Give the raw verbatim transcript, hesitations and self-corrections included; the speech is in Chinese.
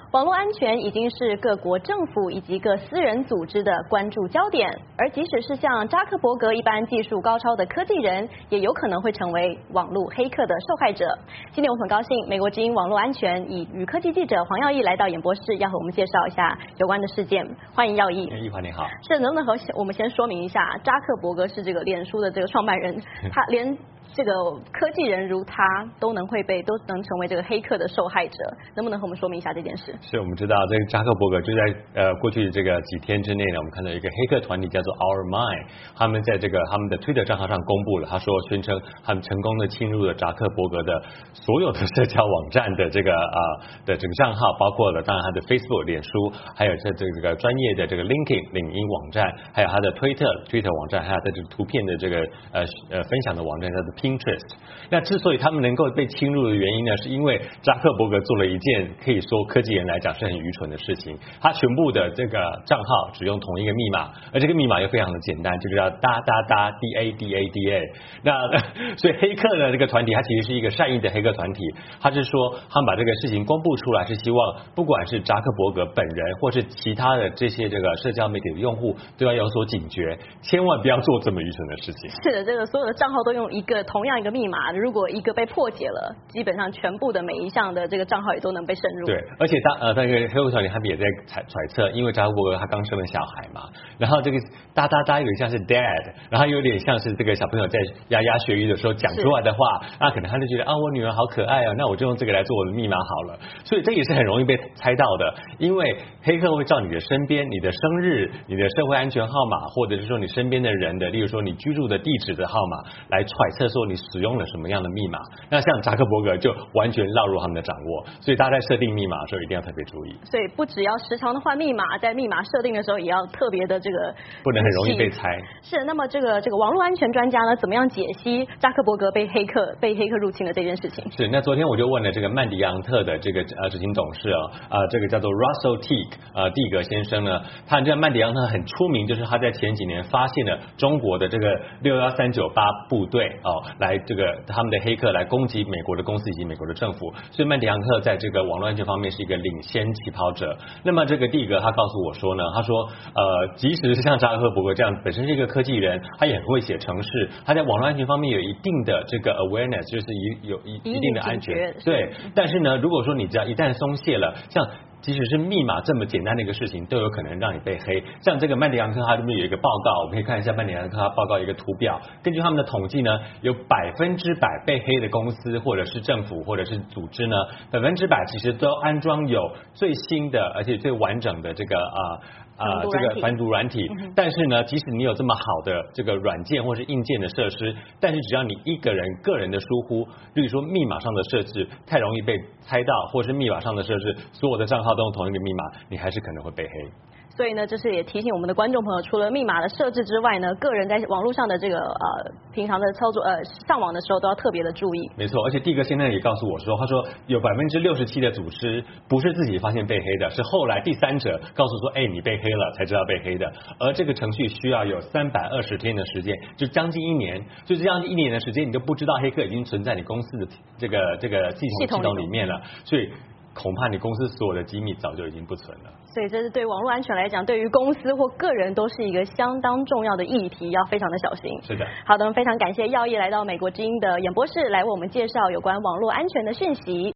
网络安全已经是各国政府以及各私人组织的关注焦点，而即使是像扎克伯格一般技术高超的科技人，也有可能会成为网络黑客的受害者。今天我很高兴，美国之音网络安全以与科技记者黄耀义来到演播室，要和我们介绍一下有关的事件。欢迎耀义。 易华你好。 是，能不能和我们先说明一下，扎克伯格是这个脸书的这个创办人，他连这个科技人如他都能会被都能成为这个黑客的受害者，能不能和我们说明一下这件事？ 是我们知道这个扎克伯格就在呃过去这个几天之内呢，我们看到一个黑客团体叫做 Our Mind， 他们在这个他们的推特账号上公布了，他说宣称他们成功的侵入了扎克伯格的所有的社交网站的这个啊、呃、的这个账号，包括了当然他的 Facebook 脸书，还有这这个专业的这个 LinkedIn 领英网站，还有他的推特推特网站，还有他的图片的这个呃呃分享的网站叫做 Pinterest。那之所以他们能够被侵入的原因呢，是因为扎克伯格做了一件可以说科技人来讲是很愚蠢的事情。他全部的这个账号只用同一个密码，而这个密码又非常的简单，就叫哒哒哒 D A D A D A。那所以黑客的这个团体，它其实是一个善意的黑客团体。他是说，他们把这个事情公布出来，是希望不管是扎克伯格本人，或是其他的这些这个社交媒体的用户，都要有所警觉，千万不要做这么愚蠢的事情。 是的，这个所有的账号都用一个同样一个密码，如果一个被破解了，基本上全部的每一项的这个账号也都能被渗入。 对，而且他呃那个黑客团体他们也在揣揣测，因为扎克伯格他刚生了小孩嘛，然后这个哒哒哒有点像是 dad， 然后有点像是这个小朋友在牙牙学语的时候讲出来的话，那可能他就觉得啊我女儿好可爱啊，那我就用这个来做我的密码好了。所以这也是很容易被猜到的，因为黑客会照你的身边、你的生日、你的社会安全号码，或者是说你身边的人的，例如说你居住的地址的号码，来揣测说你使用了什么样的密码。那像扎克伯格就完全落入他们的掌握，所以大家在设定密码的时候一定要特别注意。 所以不只要时常的换密码，在密码设定的时候也要特别的这个不能很容易被猜。 是，那么这个这个网络安全专家呢，怎么样解析扎克伯格被黑客被黑客入侵的这件事情？ 是，那昨天我就问了这个曼迪昂特的这个呃执行董事啊，呃这个叫做 Russell Teague 呃蒂格先生呢，他这曼迪昂特很出名，就是他在前几年发现了中国的这个六一三九八部队哦，来这个他们的黑客来攻击美国的公司以及美国的政府，所以曼迪昂特在这个网络安全方面是一个领先起跑者。那么这个蒂格他告诉我说呢，他说呃即使是像扎克伯格这样本身是一个科技人，他也很会写程式，他在网络安全方面有一定的这个 awareness， 就是一有一一定的安全。对，但是呢，如果说你只要一旦松懈了，像即使是密码这么简单的一个事情，都有可能让你被黑。像这个曼迪昂特，它这边有一个报告，我们可以看一下曼迪昂特它报告一个图表。根据他们的统计呢，有百分之百被黑的公司或者是政府或者是组织呢，百分之百其实都安装有最新的而且最完整的这个啊。啊、呃，这个防毒软体，嗯、但是呢，即使你有这么好的这个软件或是硬件的设施，但是只要你一个人个人的疏忽，例如说密码上的设置太容易被猜到，或是密码上的设置所有的账号都用同一个密码，你还是可能会被黑。 所以呢，这是也提醒我们的观众朋友，除了密码的设置之外呢，个人在网络上的这个呃平常的操作呃上网的时候都要特别的注意。 没错，而且蒂格现在也告诉我说，他说有百分之六十七的组织不是自己发现被黑的，是后来第三者告诉说，哎，你被黑了才知道被黑的。而这个程序需要有三百二十天的时间，就将近一年，就这样一年的时间，你都不知道黑客已经存在你公司的这个这个系统系统里面了，所以恐怕你公司所有的机密早就已经不存了。 所以这是对网络安全来讲，对于公司或个人都是一个相当重要的议题，要非常的小心。 是的。 好的，非常感谢耀义来到美国之音的演播室，来为我们介绍有关网络安全的讯息。